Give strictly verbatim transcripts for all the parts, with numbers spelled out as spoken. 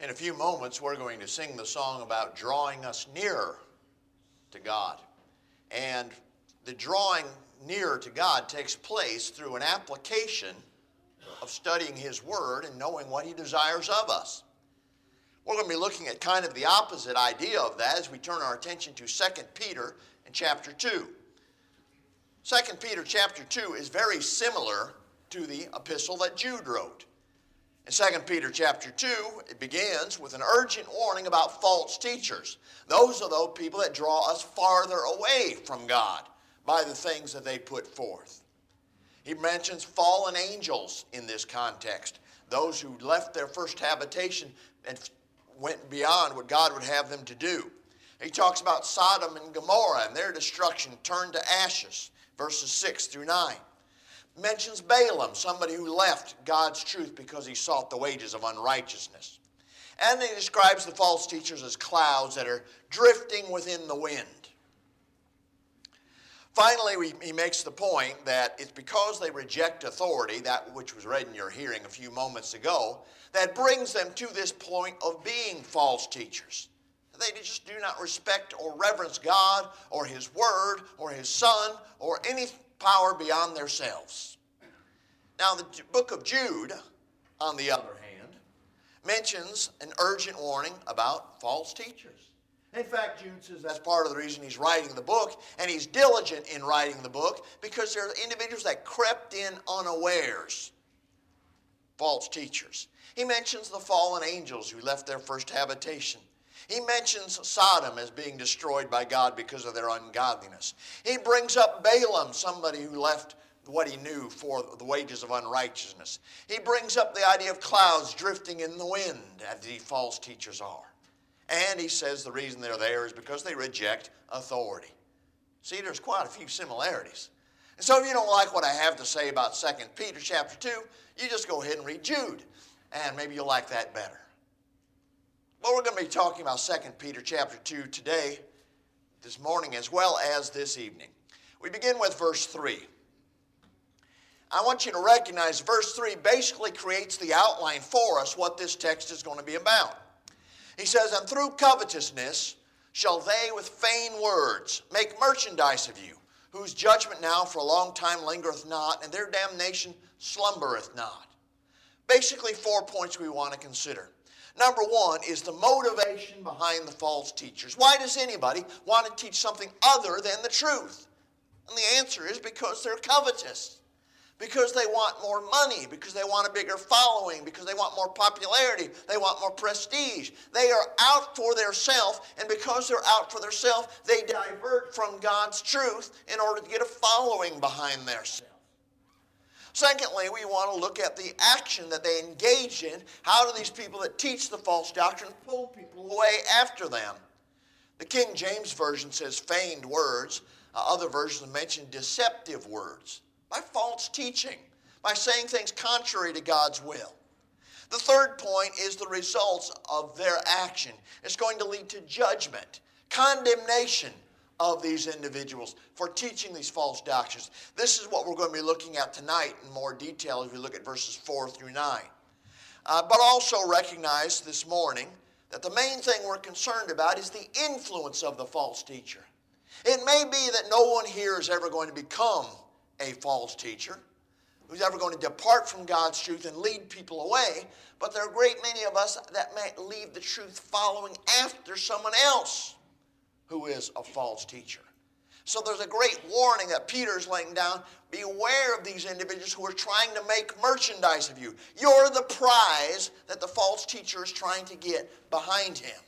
In a few moments, we're going to sing the song about drawing us nearer to God. And the drawing nearer to God takes place through an application of studying His Word and knowing what He desires of us. We're going to be looking at kind of the opposite idea of that as we turn our attention to Second Peter in chapter two. Second Peter chapter two is very similar to the epistle that Jude wrote. In Second Peter chapter two, it begins with an urgent warning about false teachers. Those are those people that draw us farther away from God by the things that they put forth. He mentions fallen angels in this context, those who left their first habitation and went beyond what God would have them to do. He talks about Sodom and Gomorrah and their destruction turned to ashes, verses six through nine. Mentions Balaam, somebody who left God's truth because he sought the wages of unrighteousness. And he describes the false teachers as clouds that are drifting within the wind. Finally, we, he makes the point that it's because they reject authority, that which was read in your hearing a few moments ago, that brings them to this point of being false teachers. They just do not respect or reverence God or His Word or His Son or any power beyond themselves. Now, the book of Jude, on the other hand, mentions an urgent warning about false teachers. In fact, Jude says that's part of the reason he's writing the book, and he's diligent in writing the book because there are individuals that crept in unawares, false teachers. He mentions the fallen angels who left their first habitation. He mentions Sodom as being destroyed by God because of their ungodliness. He brings up Balaam, somebody who left what he knew for the wages of unrighteousness. He brings up the idea of clouds drifting in the wind, as the false teachers are. And he says the reason they're there is because they reject authority. See, there's quite a few similarities. And so if you don't like what I have to say about Second Peter chapter two, you just go ahead and read Jude, and maybe you'll like that better. Well, we're going to be talking about Second Peter chapter two today, this morning, as well as this evening. We begin with verse three. I want you to recognize verse three basically creates the outline for us what this text is going to be about. He says, "And through covetousness shall they with vain words make merchandise of you, whose judgment now for a long time lingereth not, and their damnation slumbereth not." Basically, four points we want to consider. Number one is the motivation behind the false teachers. Why does anybody want to teach something other than the truth? And the answer is because they're covetous. Because they want more money, because they want a bigger following, because they want more popularity, they want more prestige. They are out for their self, and because they're out for their self, they divert from God's truth in order to get a following behind their self. Secondly, we want to look at the action that they engage in. How do these people that teach the false doctrine pull people away after them? The King James Version says feigned words. Uh, other versions mention deceptive words. By false teaching, by saying things contrary to God's will. The third point is the results of their action. It's going to lead to judgment, condemnation of these individuals for teaching these false doctrines. This is what we're going to be looking at tonight in more detail as we look at verses four through nine. Uh, but also recognize this morning that the main thing we're concerned about is the influence of the false teacher. It may be that no one here is ever going to become a false teacher, who's ever going to depart from God's truth and lead people away, but there are a great many of us that may leave the truth following after someone else who is a false teacher. So there's a great warning that Peter's laying down. Beware of these individuals who are trying to make merchandise of you. You're the prize that the false teacher is trying to get behind him.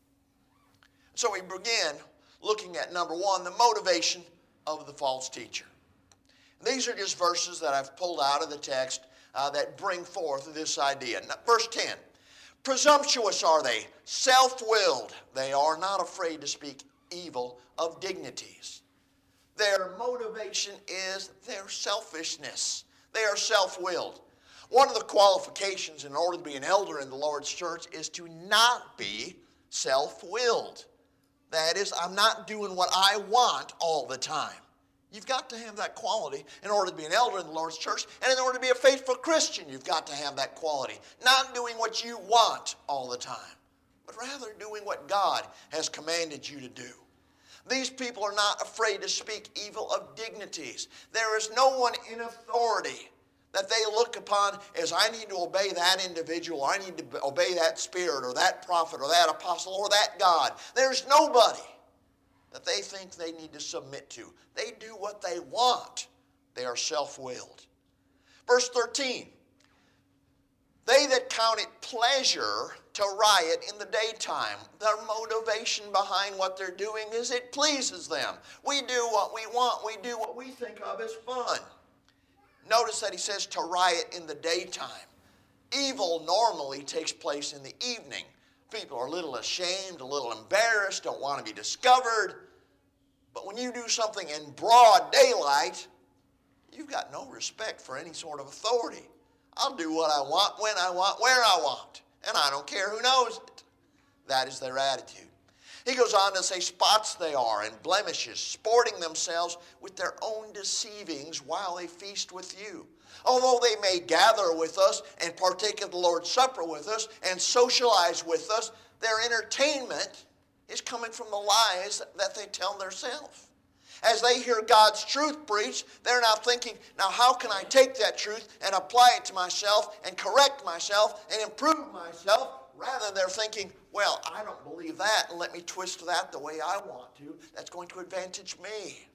So we begin looking at, number one, the motivation of the false teacher. These are just verses that I've pulled out of the text uh, that bring forth this idea. Now, verse ten, presumptuous are they, self-willed. They are not afraid to speak evil of dignities. Their motivation is their selfishness. They are self-willed. One of the qualifications in order to be an elder in the Lord's church is to not be self-willed. That is, I'm not doing what I want all the time. You've got to have that quality in order to be an elder in the Lord's church, and in order to be a faithful Christian, you've got to have that quality. Not doing what you want all the time, but rather doing what God has commanded you to do. These people are not afraid to speak evil of dignities. There is no one in authority that they look upon as, I need to obey that individual, or I need to obey that spirit, or that prophet, or that apostle, or that God. There's nobody that they think they need to submit to. They do what they want. They are self-willed. Verse thirteen, they that count it pleasure to riot in the daytime. Their motivation behind what they're doing is it pleases them. We do what we want. We do what we think of as fun. Notice that he says to riot in the daytime. Evil normally takes place in the evening. People are a little ashamed, a little embarrassed, don't want to be discovered. But when you do something in broad daylight, you've got no respect for any sort of authority. I'll do what I want, when I want, where I want, and I don't care who knows it. That is their attitude. He goes on to say, spots they are and blemishes, sporting themselves with their own deceivings while they feast with you. Although they may gather with us and partake of the Lord's Supper with us and socialize with us, their entertainment is coming from the lies that they tell themselves. As they hear God's truth preached, they're now thinking, now how can I take that truth and apply it to myself and correct myself and improve myself? Rather, they're thinking, well, I don't believe that, and let me twist that the way I want to. That's going to advantage me.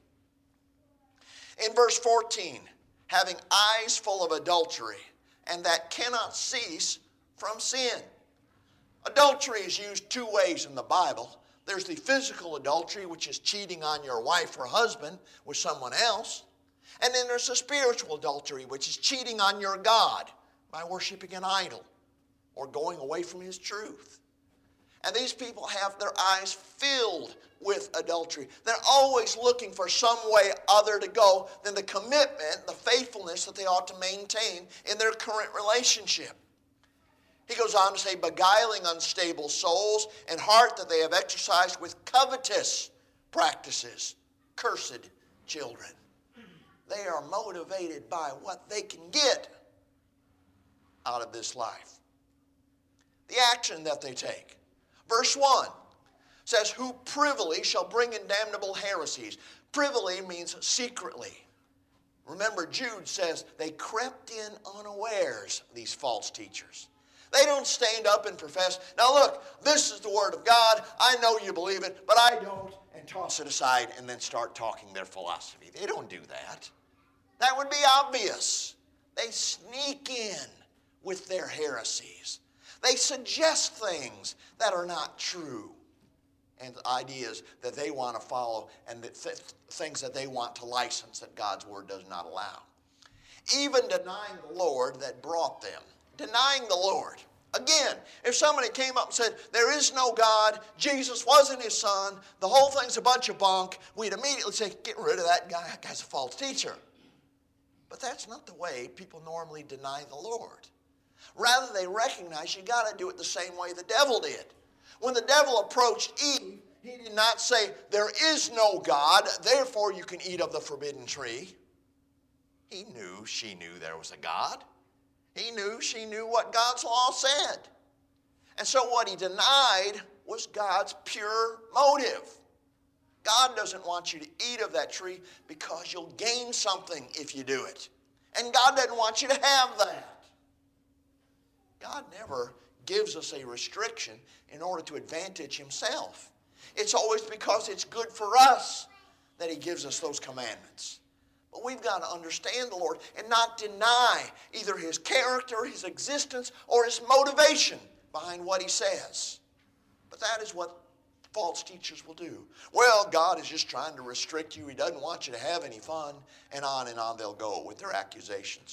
In verse fourteen, having eyes full of adultery, and that cannot cease from sin. Adultery is used two ways in the Bible. There's the physical adultery, which is cheating on your wife or husband with someone else. And then there's the spiritual adultery, which is cheating on your God by worshiping an idol or going away from His truth. And these people have their eyes filled with adultery. They're always looking for some way other to go than the commitment, the faithfulness that they ought to maintain in their current relationship. He goes on to say, beguiling unstable souls and heart that they have exercised with covetous practices. Cursed children. They are motivated by what they can get out of this life. The action that they take. Verse one says, who privily shall bring in damnable heresies. Privily means secretly. Remember, Jude says they crept in unawares, these false teachers. They don't stand up and profess, now look, this is the Word of God. I know you believe it, but I don't, and toss it aside and then start talking their philosophy. They don't do that. That would be obvious. They sneak in with their heresies. They suggest things that are not true and ideas that they want to follow and that th things that they want to license that God's Word does not allow. Even denying the Lord that brought them. Denying the Lord. Again, if somebody came up and said, there is no God, Jesus wasn't His Son, the whole thing's a bunch of bunk, we'd immediately say, get rid of that guy, that guy's a false teacher. But that's not the way people normally deny the Lord. Rather, they recognize you got to do it the same way the devil did. When the devil approached Eve, he did not say, there is no God, therefore you can eat of the forbidden tree. He knew, she knew there was a God. He knew, she knew what God's law said. And so what he denied was God's pure motive. God doesn't want you to eat of that tree because you'll gain something if you do it. And God doesn't want you to have that. God never gives us a restriction in order to advantage himself. It's always because it's good for us that he gives us those commandments. But we've got to understand the Lord and not deny either his character, his existence, or his motivation behind what he says. But that is what false teachers will do. Well, God is just trying to restrict you. He doesn't want you to have any fun. And on and on they'll go with their accusations.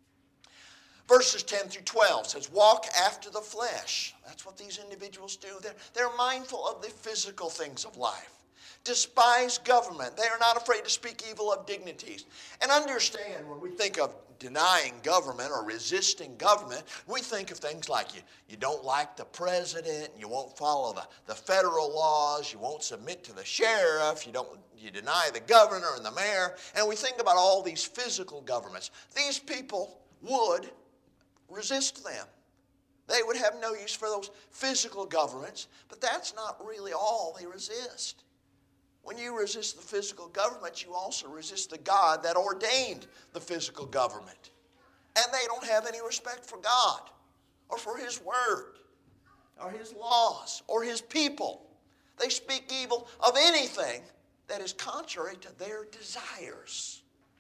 Verses ten through twelve says, walk after the flesh. That's what these individuals do. They're, they're mindful of the physical things of life. despise government. They are not afraid to speak evil of dignities. And understand, when we think of denying government or resisting government, we think of things like you, you don't like the president, you won't follow the, the federal laws, you won't submit to the sheriff, you don't you deny the governor and the mayor, and we think about all these physical governments. These people would resist them. They would have no use for those physical governments, but that's not really all they resist. When you resist the physical government, you also resist the God that ordained the physical government. And they don't have any respect for God or for His Word or His laws or His people. They speak evil of anything that is contrary to their desires.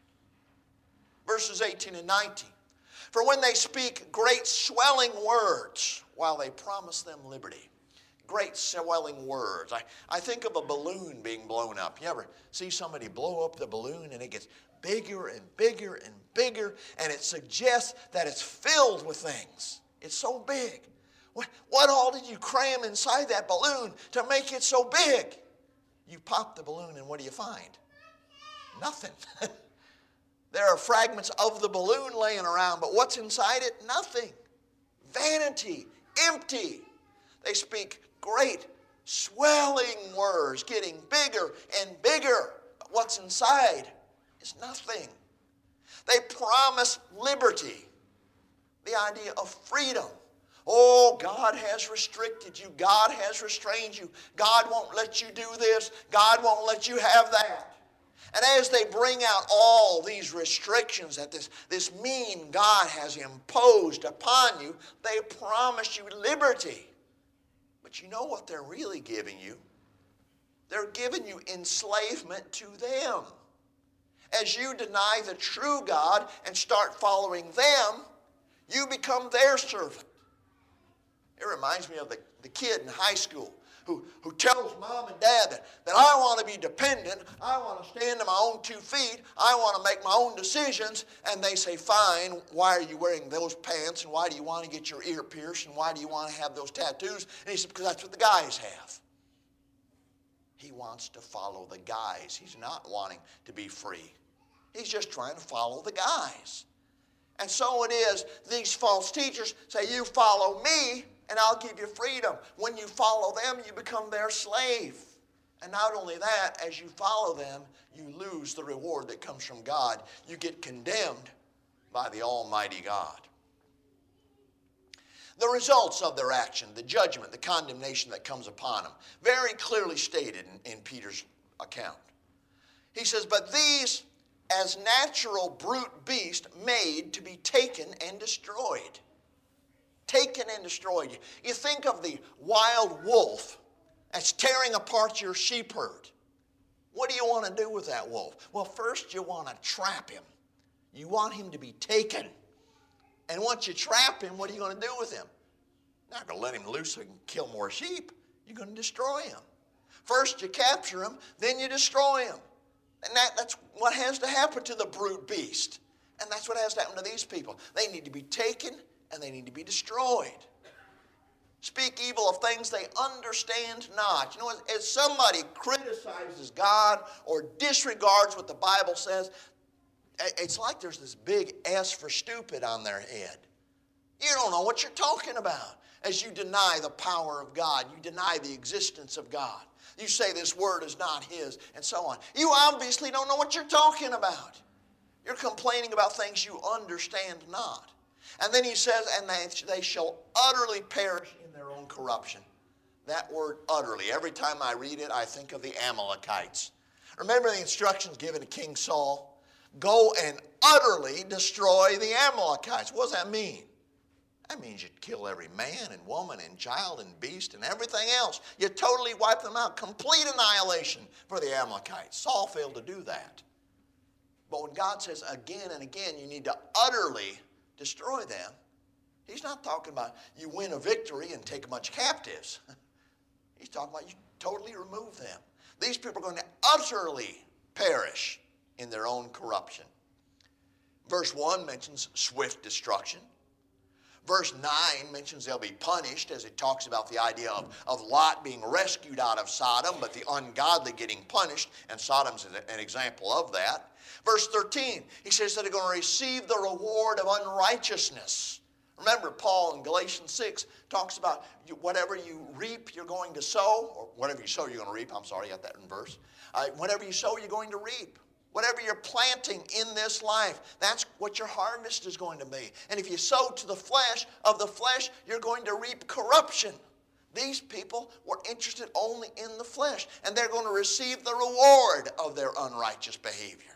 Verses eighteen and nineteen. For when they speak great swelling words while they promise them liberty. Great swelling words. I, I think of a balloon being blown up. You ever see somebody blow up the balloon and it gets bigger and bigger and bigger, and it suggests that it's filled with things. It's so big. What, what all did you cram inside that balloon to make it so big? You pop the balloon and what do you find? Nothing. There are fragments of the balloon laying around, but what's inside it? Nothing. Vanity, empty. They speak great swelling words, getting bigger and bigger. But what's inside is nothing. They promise liberty, the idea of freedom. Oh, God has restricted you. God has restrained you. God won't let you do this. God won't let you have that. And as they bring out all these restrictions that this, this mean God has imposed upon you, they promise you liberty. But you know what they're really giving you? They're giving you enslavement to them. As you deny the true God and start following them, you become their servant. It reminds me of the, the kid in high school who, who tells mom and dad that, that I want to be dependent, I want to stand on my own two feet, I want to make my own decisions, and they say, fine, why are you wearing those pants, and why do you want to get your ear pierced, and why do you want to have those tattoos? And he said, because that's what the guys have. He wants to follow the guys. He's not wanting to be free. He's just trying to follow the guys. And so it is, these false teachers say, you follow me, and I'll give you freedom. When you follow them, you become their slave. And not only that, as you follow them, you lose the reward that comes from God. You get condemned by the Almighty God. The results of their action, the judgment, the condemnation that comes upon them, very clearly stated in, in Peter's account. He says, but these as natural brute beasts made to be taken and destroyed. Taken and destroyed. You, you think of the wild wolf that's tearing apart your sheep herd. What do you want to do with that wolf? Well, first you want to trap him. You want him to be taken. And once you trap him, what are you going to do with him? You're not going to let him loose so he can kill more sheep. You're going to destroy him. First you capture him, then you destroy him. And that, that's what has to happen to the brute beast. And that's what has to happen to these people. They need to be taken and they need to be destroyed. Speak evil of things they understand not. You know, as, as somebody criticizes God or disregards what the Bible says, it's like there's this big S for stupid on their head. You don't know what you're talking about. As you deny the power of God, you deny the existence of God. You say this word is not His, and so on. You obviously don't know what you're talking about. You're complaining about things you understand not. And then he says, and they, they shall utterly perish in their own corruption. That word utterly, every time I read it, I think of the Amalekites. Remember the instructions given to King Saul? Go and utterly destroy the Amalekites. What does that mean? That means you kill every man and woman and child and beast and everything else. You totally wipe them out. Complete annihilation for the Amalekites. Saul failed to do that. But when God says again and again you need to utterly destroy them, He's not talking about you win a victory and take a bunch of captives. He's talking about you totally remove them. These people are going to utterly perish in their own corruption. Verse one mentions swift destruction. Verse nine mentions they'll be punished as it talks about the idea of, of Lot being rescued out of Sodom, but the ungodly getting punished, and Sodom's an example of that. Verse thirteen, he says that they're going to receive the reward of unrighteousness. Remember, Paul in Galatians six talks about you, whatever you reap, you're going to sow, or whatever you sow, you're going to reap. I'm sorry, I got that in verse. Uh, whatever you sow, you're going to reap. Whatever you're planting in this life, that's what your harvest is going to be. And if you sow to the flesh, of the flesh, you're going to reap corruption. These people were interested only in the flesh, and they're going to receive the reward of their unrighteous behavior.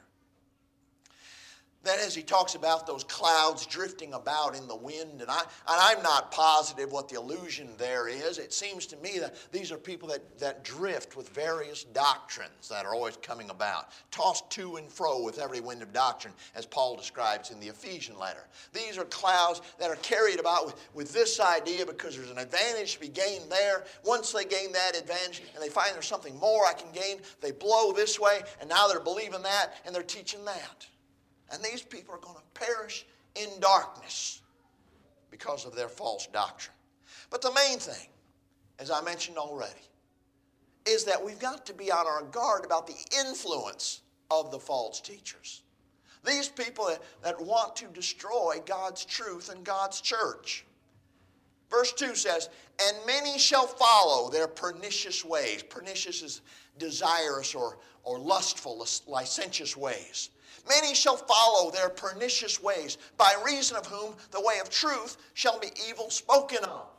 Then as he talks about those clouds drifting about in the wind, and, I, and I'm not positive what the allusion there is. It seems to me that these are people that, that drift with various doctrines that are always coming about, tossed to and fro with every wind of doctrine, as Paul describes in the Ephesian letter. These are clouds that are carried about with, with this idea because there's an advantage to be gained there. Once they gain that advantage and they find there's something more I can gain, they blow this way, and now they're believing that and they're teaching that. And these people are going to perish in darkness because of their false doctrine. But the main thing, as I mentioned already, is that we've got to be on our guard about the influence of the false teachers. These people that, that want to destroy God's truth and God's church. Verse two says, and many shall follow their pernicious ways. Pernicious is desirous or, or lustful, licentious ways. Many shall follow their pernicious ways, by reason of whom the way of truth shall be evil spoken of.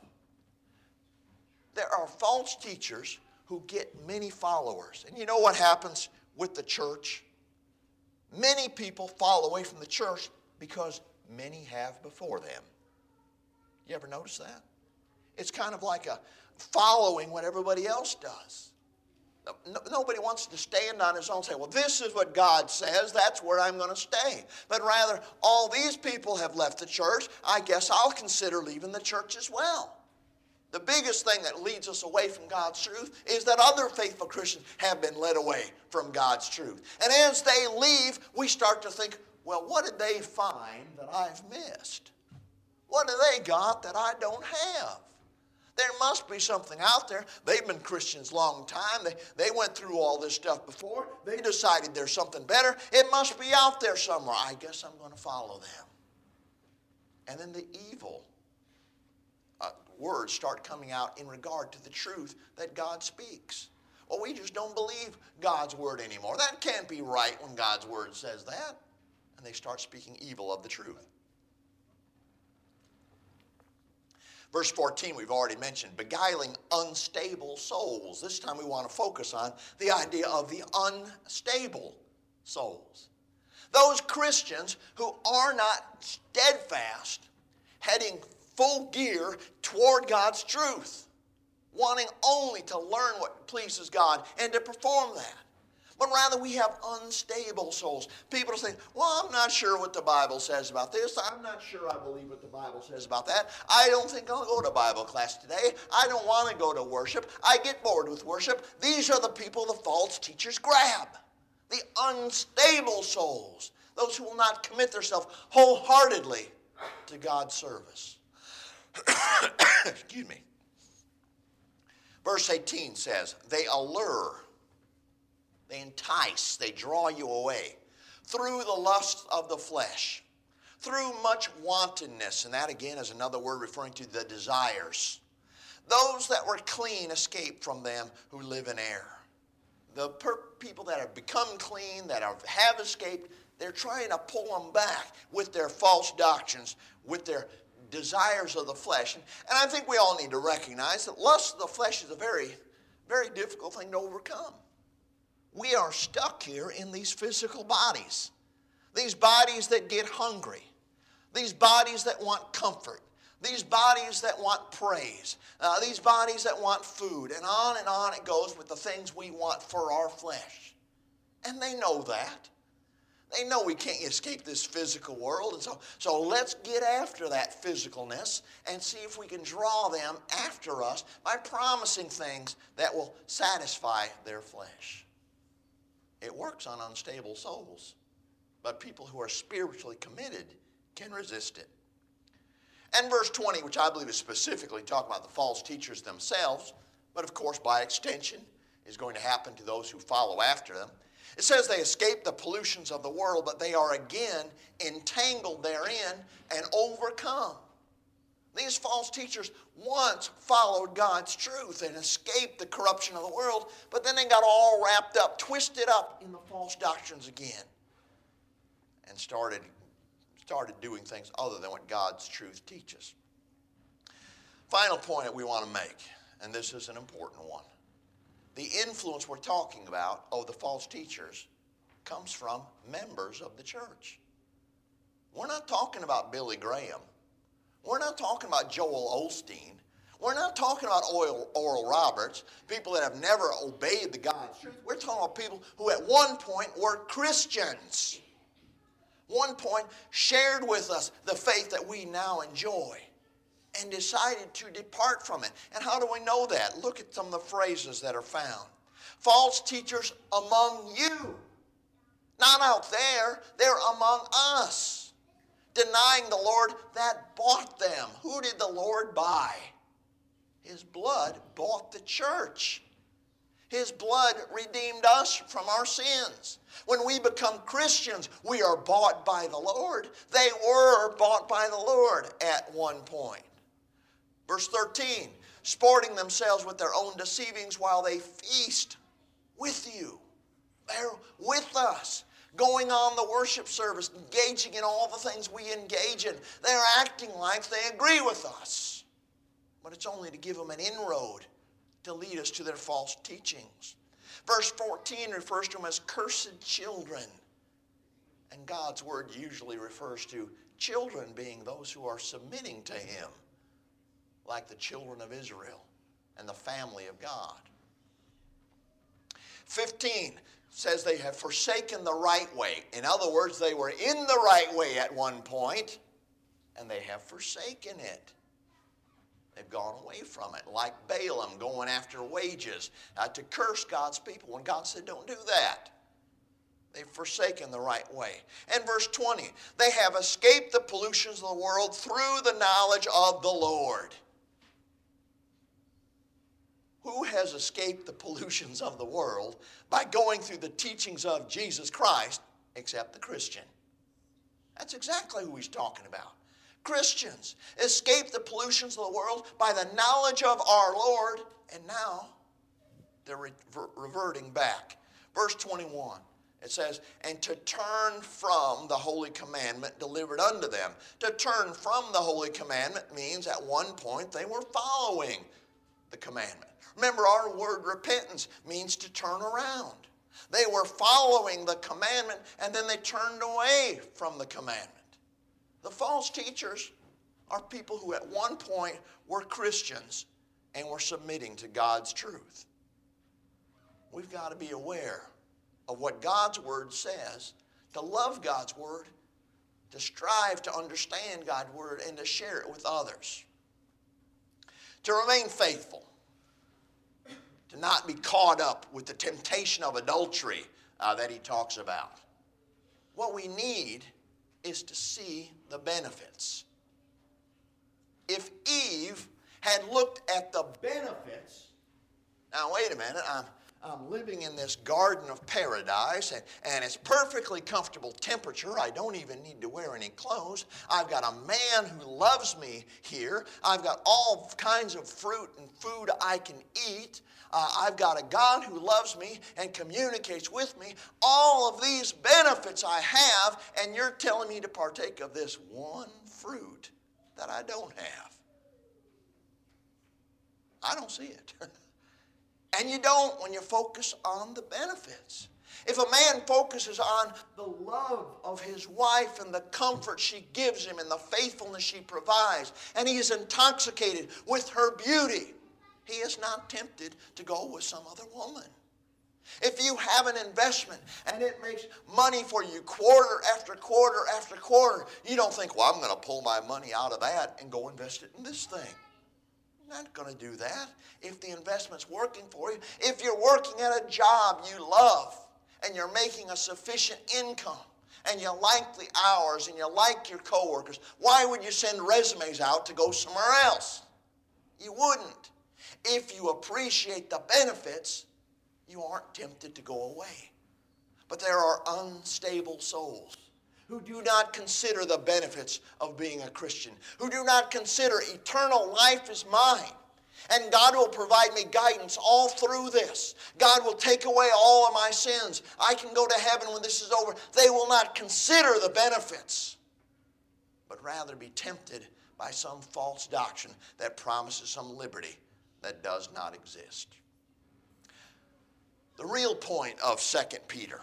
There are false teachers who get many followers. And you know what happens with the church? Many people fall away from the church because many have before them. You ever notice that? It's kind of like a following what everybody else does. No, nobody wants to stand on his own and say, well, this is what God says, that's where I'm going to stay. But rather, all these people have left the church, I guess I'll consider leaving the church as well. The biggest thing that leads us away from God's truth is that other faithful Christians have been led away from God's truth. And as they leave, we start to think, well, what did they find that I've missed? What do they got that I don't have? There must be something out there. They've been Christians a long time. They, they went through all this stuff before. They decided there's something better. It must be out there somewhere. I guess I'm going to follow them. And then the evil uh, words start coming out in regard to the truth that God speaks. Well, we just don't believe God's word anymore. That can't be right when God's word says that. And they start speaking evil of the truth. Verse fourteen, we've already mentioned, beguiling unstable souls. This time we want to focus on the idea of the unstable souls. Those Christians who are not steadfast, heading full gear toward God's truth, wanting only to learn what pleases God and to perform that. But rather we have unstable souls. People say, well, I'm not sure what the Bible says about this. I'm not sure I believe what the Bible says about that. I don't think I'll go to Bible class today. I don't want to go to worship. I get bored with worship. These are the people the false teachers grab. The unstable souls. Those who will not commit themselves wholeheartedly to God's service. Excuse me. Verse eighteen says, they allure. They entice, they draw you away through the lust of the flesh, through much wantonness, and that again is another word referring to the desires. Those that were clean escape from them who live in error. The per- people that have become clean, that are, have escaped, they're trying to pull them back with their false doctrines, with their desires of the flesh. And, and I think we all need to recognize that lust of the flesh is a very, very difficult thing to overcome. We are stuck here in these physical bodies. These bodies that get hungry. These bodies that want comfort. These bodies that want praise. Uh, these bodies that want food. And on and on it goes with the things we want for our flesh. And they know that. They know we can't escape this physical world. And so, so let's get after that physicalness and see if we can draw them after us by promising things that will satisfy their flesh. It works on unstable souls, but people who are spiritually committed can resist it. And verse twenty, which I believe is specifically talking about the false teachers themselves, but of course by extension is going to happen to those who follow after them. It says they escape the pollutions of the world, but they are again entangled therein and overcome. These false teachers once followed God's truth and escaped the corruption of the world, but then they got all wrapped up, twisted up in the false doctrines again, and started, started doing things other than what God's truth teaches. Final point that we want to make, and this is an important one. The influence we're talking about of the false teachers comes from members of the church. We're not talking about Billy Graham. We're not talking about Joel Osteen. We're not talking about Oral Roberts, people that have never obeyed the God's truth. We're talking about people who at one point were Christians. One point shared with us the faith that we now enjoy and decided to depart from it. And how do we know that? Look at some of the phrases that are found. False teachers among you. Not out there, they're among us. Denying the Lord that bought them. Who did the Lord buy? His blood bought the church. His blood redeemed us from our sins. When we become Christians, we are bought by the Lord. They were bought by the Lord at one point. Verse thirteen, sporting themselves with their own deceivings while they feast with you. They're with us, going on the worship service, engaging in all the things we engage in. They're acting like they agree with us. But it's only to give them an inroad to lead us to their false teachings. Verse fourteen refers to them as cursed children. And God's word usually refers to children being those who are submitting to Him, like the children of Israel and the family of God. fifteen says they have forsaken the right way. In other words, they were in the right way at one point, and they have forsaken it. They've gone away from it, like Balaam going after wages uh, to curse God's people when God said, don't do that. They've forsaken the right way. And verse twenty, they have escaped the pollutions of the world through the knowledge of the Lord. Who has escaped the pollutions of the world by going through the teachings of Jesus Christ except the Christian? That's exactly who he's talking about. Christians escape the pollutions of the world by the knowledge of our Lord, and now they're rever- reverting back. Verse twenty-one, it says, and to turn from the holy commandment delivered unto them. To turn from the holy commandment means at one point they were following the commandment. Remember, our word repentance means to turn around. They were following the commandment, and then they turned away from the commandment. The false teachers are people who at one point were Christians and were submitting to God's truth. We've got to be aware of what God's word says, to love God's word, to strive to understand God's word, and to share it with others. To remain faithful, to not be caught up with the temptation of adultery uh, that he talks about. What we need is to see the benefits. If Eve had looked at the benefits, now wait a minute, I'm, I'm living in this garden of paradise, and, and it's perfectly comfortable temperature. I don't even need to wear any clothes. I've got a man who loves me here. I've got all kinds of fruit and food I can eat. Uh, I've got a God who loves me and communicates with me. All of these benefits I have, and you're telling me to partake of this one fruit that I don't have. I don't see it. And you don't when you focus on the benefits. If a man focuses on the love of his wife and the comfort she gives him and the faithfulness she provides, and he is intoxicated with her beauty, he is not tempted to go with some other woman. If you have an investment and it makes money for you quarter after quarter after quarter, you don't think, well, I'm going to pull my money out of that and go invest it in this thing. You're not going to do that if the investment's working for you. If you're working at a job you love and you're making a sufficient income and you like the hours and you like your coworkers, why would you send resumes out to go somewhere else? You wouldn't. If you appreciate the benefits, you aren't tempted to go away. But there are unstable souls who do not consider the benefits of being a Christian, who do not consider eternal life is mine, and God will provide me guidance all through this. God will take away all of my sins. I can go to heaven when this is over. They will not consider the benefits, but rather be tempted by some false doctrine that promises some liberty that does not exist. The real point of Second Peter,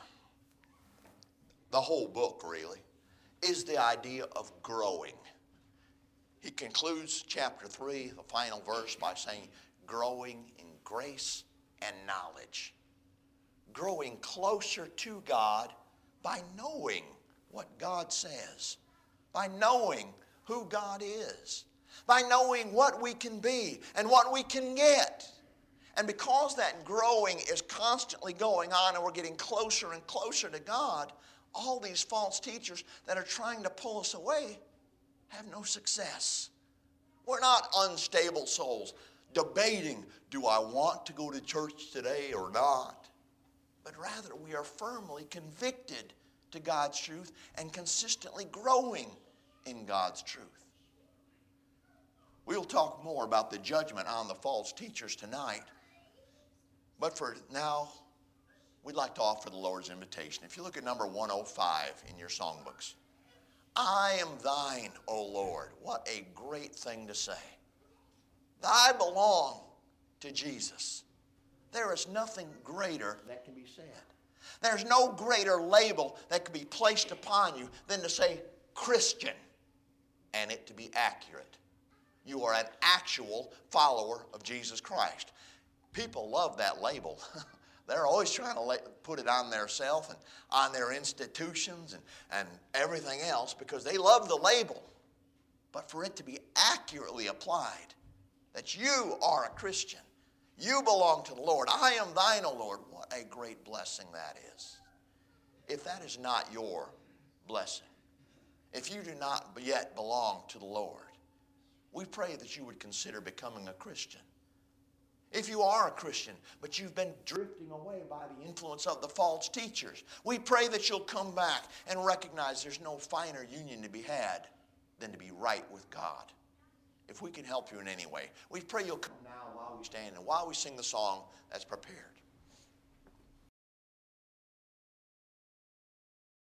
the whole book really, is the idea of growing. He concludes chapter three, the final verse, by saying, growing in grace and knowledge. Growing closer to God by knowing what God says, by knowing who God is, by knowing what we can be and what we can get. And because that growing is constantly going on and we're getting closer and closer to God, all these false teachers that are trying to pull us away have no success. We're not unstable souls debating, do I want to go to church today or not? But rather we are firmly convicted to God's truth and consistently growing in God's truth. We'll talk more about the judgment on the false teachers tonight. But for now, we'd like to offer the Lord's invitation. If you look at number one oh five in your songbooks, I am thine, O Lord. What a great thing to say. I belong to Jesus. There is nothing greater that can be said. There's no greater label that can be placed upon you than to say Christian, and it to be accurate. You are an actual follower of Jesus Christ. People love that label. They're always trying to put it on themselves and on their institutions and, and everything else because they love the label. But for it to be accurately applied, that you are a Christian, you belong to the Lord, I am thine, O Lord, what a great blessing that is. If that is not your blessing, if you do not yet belong to the Lord, we pray that you would consider becoming a Christian. If you are a Christian, but you've been drifting away by the influence of the false teachers, we pray that you'll come back and recognize there's no finer union to be had than to be right with God. If we can help you in any way, we pray you'll come now while we stand and while we sing the song that's prepared.